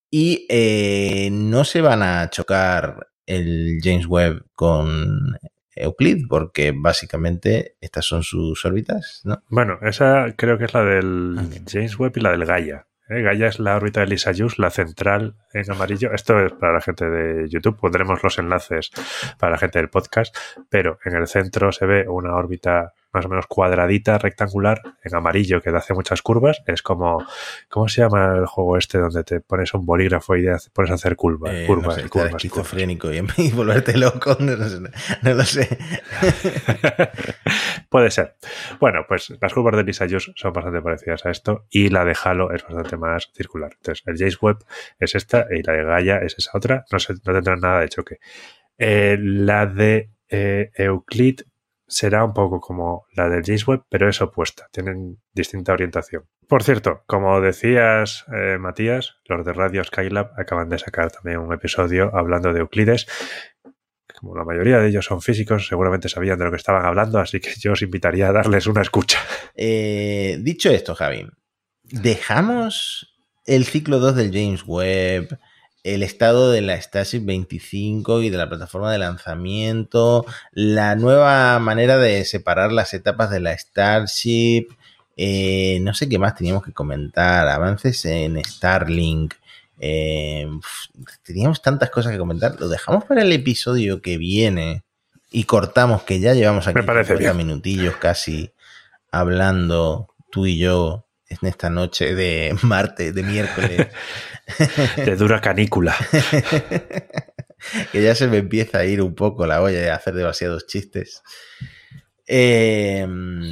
Y eh, no se van a chocar el James Webb con Euclid, porque básicamente estas son sus órbitas, ¿no? Bueno, esa creo que es la del okay. James Webb y la del Gaia. ¿Eh? Gaia es la órbita de Lissajous, la central en amarillo. Esto es para la gente de YouTube, pondremos los enlaces para la gente del podcast, pero en el centro se ve una órbita más o menos cuadradita, rectangular, en amarillo, que hace muchas curvas. Es como, ¿cómo se llama el juego este donde te pones un bolígrafo y te pones a hacer curvas? Eh, curvas no sé, y curvas. Esquizofrénico y, y volverte loco, no lo sé. No lo sé. Puede ser. Bueno, pues las curvas de Lissajous son bastante parecidas a esto y la de Halo es bastante más circular. Entonces, el James Webb es esta y la de Gaia es esa otra. No, se, no tendrán nada de choque. Eh, la de eh, Euclid será un poco como la del James Webb, pero es opuesta. Tienen distinta orientación. Por cierto, como decías, eh, Matías, los de Radio Skylab acaban de sacar también un episodio hablando de Euclides. Como la mayoría de ellos son físicos, seguramente sabían de lo que estaban hablando, así que yo os invitaría a darles una escucha. Eh, dicho esto, Javi, ¿dejamos el ciclo dos del James Webb, el estado de la Starship veinticinco y de la plataforma de lanzamiento, la nueva manera de separar las etapas de la Starship, eh, no sé qué más teníamos que comentar, avances en Starlink, eh, teníamos tantas cosas que comentar, lo dejamos para el episodio que viene y cortamos, que ya llevamos aquí cincuenta minutillos casi hablando tú y yo en esta noche de martes, de miércoles. De dura canícula. Que ya se me empieza a ir un poco la olla de hacer demasiados chistes. Eh,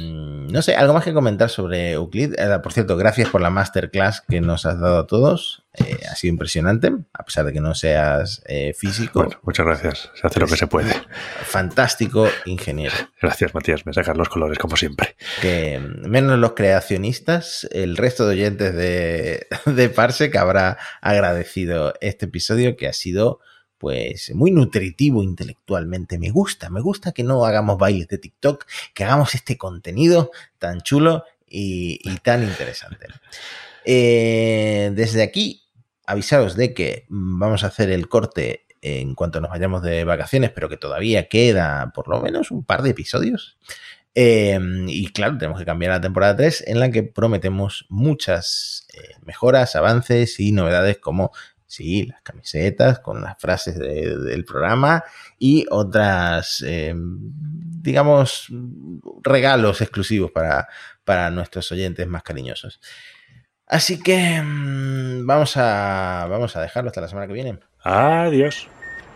no sé, algo más que comentar sobre Euclid. Eh, por cierto, gracias por la masterclass que nos has dado a todos. Eh, ha sido impresionante, a pesar de que no seas eh, físico. Bueno, muchas gracias. Se hace lo que se puede. Fantástico ingeniero. Gracias, Matías. Me sacas los colores, como siempre. Que menos los creacionistas, el resto de oyentes de, de Parsec habrá agradecido este episodio, que ha sido pues muy nutritivo intelectualmente. Me gusta, me gusta que no hagamos bailes de TikTok, que hagamos este contenido tan chulo y, y tan interesante. Eh, desde aquí, avisaros de que vamos a hacer el corte en cuanto nos vayamos de vacaciones, pero que todavía queda por lo menos un par de episodios. Eh, y claro, tenemos que cambiar a la temporada tres, en la que prometemos muchas eh, mejoras, avances y novedades, como sí, las camisetas con las frases de, del programa y otras, eh, digamos, regalos exclusivos para, para nuestros oyentes más cariñosos. Así que mmm, vamos a vamos a dejarlo hasta la semana que viene. Adiós.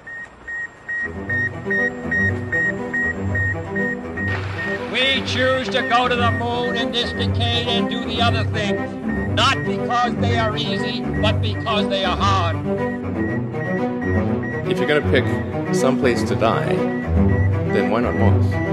We choose to go to the moon in this decade and do the other things, not because they are easy, but because they are hard. If you're going to pick some place to die, then why not Mars?